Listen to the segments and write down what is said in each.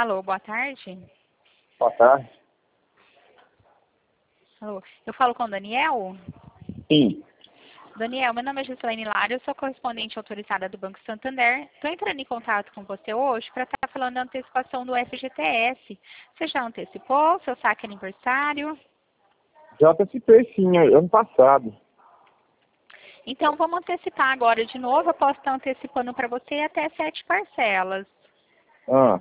Alô, boa tarde. Boa tarde. Alô, eu falo com o Daniel? Sim. Daniel, meu nome é Gislaine Lara, eu sou correspondente autorizada do Banco Santander. Estou entrando em contato com você hoje para estar falando da antecipação do FGTS. Você já antecipou seu saque aniversário? Já antecipei sim, ano passado. Então vamos antecipar agora de novo. Eu posso estar antecipando para você até 7 parcelas. Ah,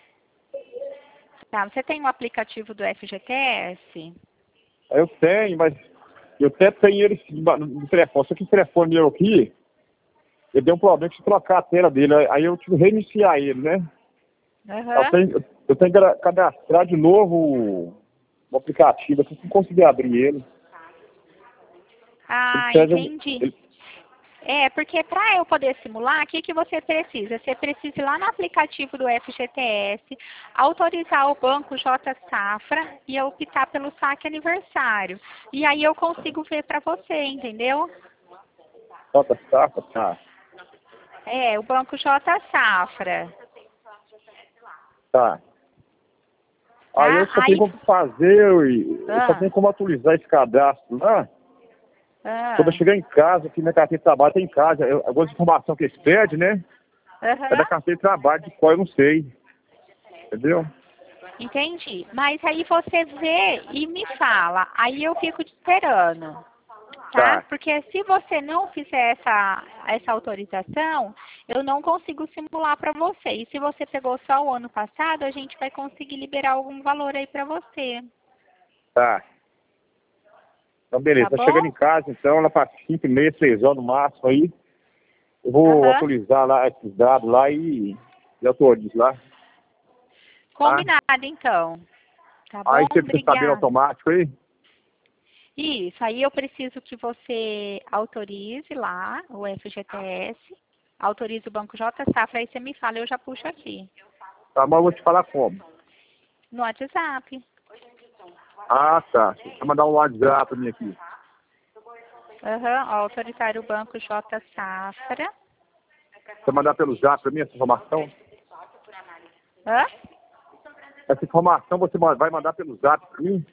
Tá, você tem o aplicativo do FGTS? eu tenho, mas eu até tenho ele no telefone. Só que o telefone meu aqui, eu dei um problema de trocar a tela dele. Aí eu tive que reiniciar ele, né? Aham. Eu tenho que cadastrar de novo o aplicativo, eu não consegui abrir ele. Ele Ah, pede, entendi. É, porque para eu poder simular, o que, que você precisa? Você precisa ir lá no aplicativo do FGTS, autorizar o banco J Safra e optar pelo saque aniversário. E aí eu consigo ver para você, entendeu? tá. É, o banco J Safra, Tá. Aí eu tá? só tenho Aí... como fazer, eu só Ah, tenho como atualizar esse cadastro lá. Quando eu ah, chegar em casa, aqui na carteira de trabalho, tem em casa. Algumas informações que eles pedem, né? É da aham. carteira de trabalho, de qual eu não sei. Entendeu? Entendi. Mas aí você vê e me fala. Aí eu fico te esperando. Tá? Tá, Porque se você não fizer essa autorização, eu não consigo simular para você. E se você pegou só o ano passado, a gente vai conseguir liberar algum valor aí para você. tá. Então, beleza. Tá Tá chegando bom? em casa, então, lá para 5h30, 6 horas no máximo aí. Eu vou Aham. atualizar lá esses dados lá e autorizo lá. Tá? Combinado, então. Tá Aí bom? você fica sabendo Obrigada. automático aí? Isso, aí eu preciso que você autorize lá o FGTS, autorize o Banco J Safra, aí você me fala, eu já puxo aqui. Tá, mas eu vou te falar como. No WhatsApp. Ah, tá. Você vai mandar um WhatsApp pra mim aqui. Aham, ó, autorizar o Banco J Safra. Você vai mandar pelo zap pra mim essa informação? Hã? Essa informação você vai mandar pelo zap pra mim?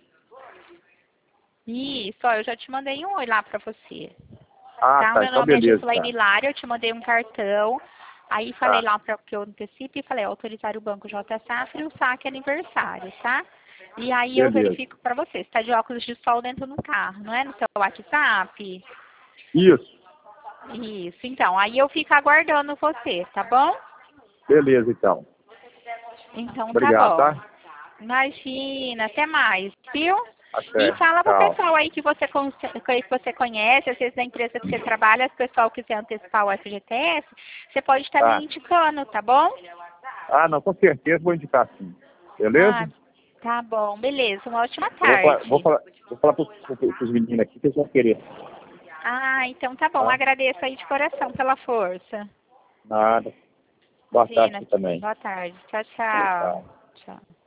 Isso, ó, eu já te mandei um oi lá pra você. Ah, Tá? O tá. meu Então, nome é beleza, Gislaine tá. Lara, eu te mandei um cartão. Aí falei Tá. lá para que eu antecipe e falei autorizar o Banco J Safra e o saque aniversário, tá? E aí eu Beleza. verifico para você. Você tá de óculos de sol dentro do carro, não é? No seu WhatsApp? Isso. Isso, então. Aí eu fico aguardando você, tá bom? Beleza, então. Então tá Obrigado, bom. tá? Imagina, até mais, viu? E Até. fala pro Tchau. pessoal aí que você conhece, às vezes da empresa que você trabalha, se o pessoal quiser antecipar o FGTS, você pode estar me Tá. indicando, tá bom? Ah, não, com certeza vou indicar sim. Ah, Beleza? tá bom, beleza. Uma ótima Eu tarde. vou falar pros meninos aqui que eles vão querer. Ah, então tá bom. Tá? Agradeço aí de coração pela força. Nada. Boa tarde Imagina. também. Boa tarde. Tchau, Tchau. tchau. Tchau.